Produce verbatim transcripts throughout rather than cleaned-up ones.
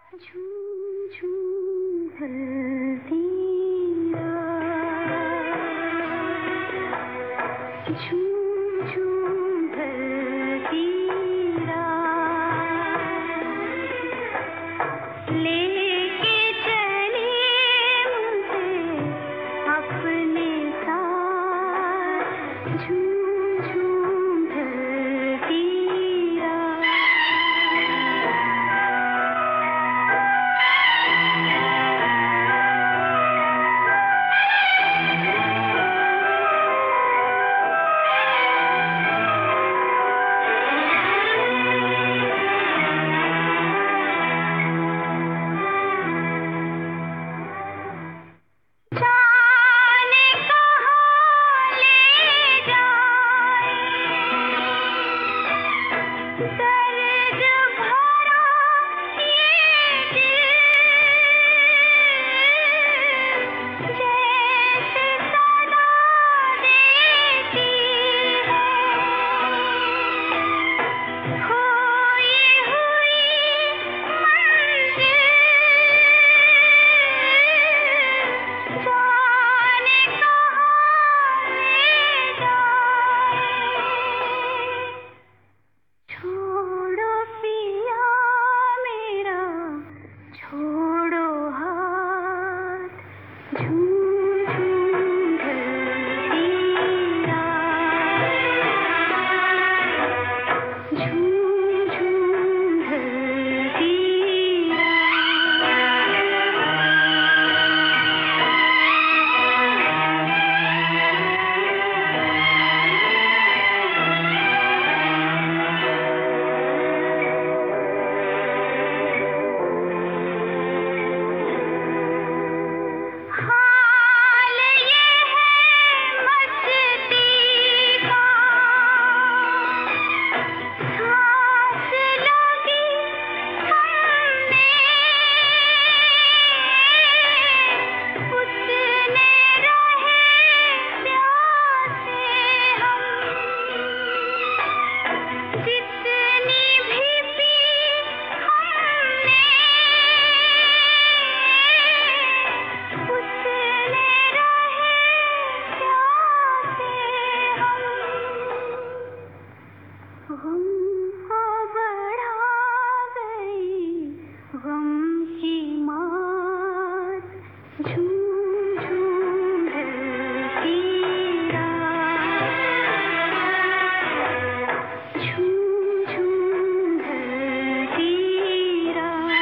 झूम झूम ढलती रात, झूम झूम ढलती रात, लेके चली मुझे अपने साथ, झूम झूम ढलती रात। दर्द भरा ये दिल जैसे सदा देती है, खोई हुई मंजिल जाने कहाँ ले जाए। छोड़ो पिया मेरा, छोड़ो हाथ, झूम झूम ढलती रात, झूम झूम ढलती हाल ये है मस्ती का, सांस लगी हमने उतने रहे प्यासे हम, जितनी भी पी हमने उतने रहे प्यासे हम। गम को बढ़ा गई गम की मात, झूम झूम ढलती रात, झूम झूम ढलती रात।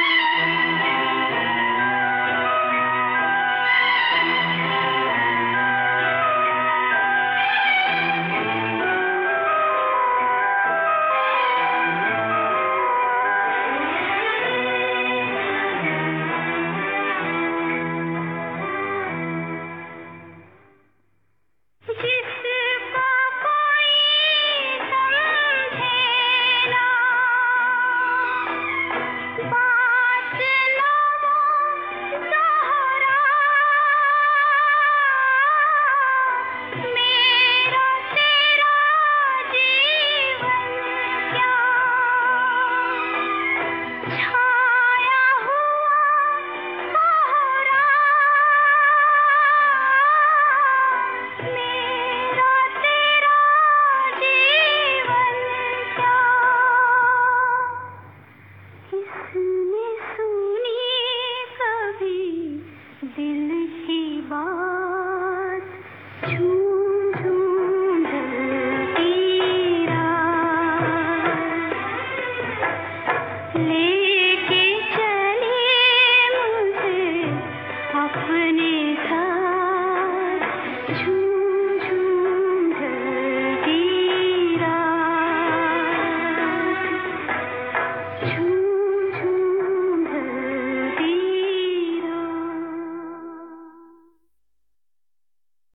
जिसको कोई समझे ना बात ना वो दोहरा, मेरा तेरा जीवन क्या छाया हुआ कोहरा, मेरा तेरा जीवन क्या। किसने सुनी कभी दिल